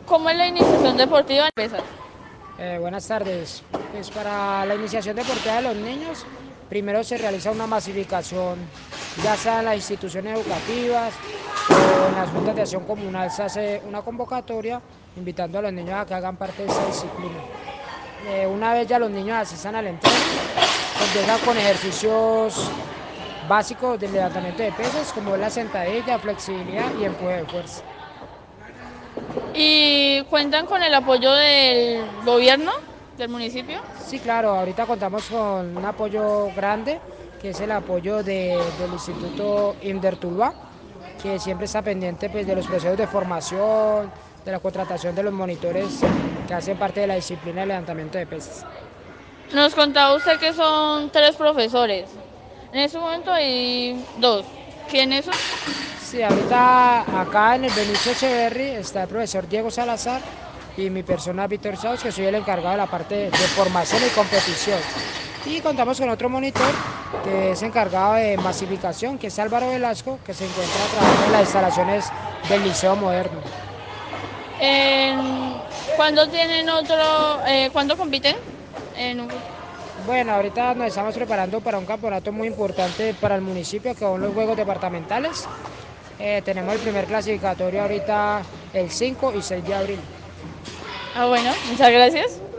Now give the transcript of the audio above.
¿Cómo es la iniciación deportiva en pesas? Buenas tardes. Pues para la iniciación deportiva de los niños, primero se realiza una masificación, ya sea en las instituciones educativas o en las juntas de acción comunal se hace una convocatoria invitando a los niños a que hagan parte de esta disciplina. Una vez ya los niños asistan al entreno, empiezan con ejercicios básicos del levantamiento de pesas, como es la sentadilla, flexibilidad y empuje de fuerza. ¿Y cuentan con el apoyo del gobierno, del municipio? Sí, claro, ahorita contamos con un apoyo grande, que es el apoyo del Instituto Indertulva, que siempre está pendiente pues, de los procesos de formación, de la contratación de los monitores que hacen parte de la disciplina de levantamiento de pesas. Nos contaba usted que son 3 profesores. En este momento hay 2. ¿Quiénes son? Sí, ahorita acá en el Benicio Echeverry está el profesor Diego Salazar y mi persona Víctor Saus, que soy el encargado de la parte de formación y competición. Y contamos con otro monitor que es encargado de masificación, que es Álvaro Velasco, que se encuentra trabajando en las instalaciones del Liceo Moderno. ¿Cuándo tienen otro, cuándo compiten? En un- Bueno, ahorita nos estamos preparando para un campeonato muy importante para el municipio, que son los Juegos Departamentales. Tenemos el primer clasificatorio ahorita el 5 y 6 de abril. Ah, bueno, muchas gracias.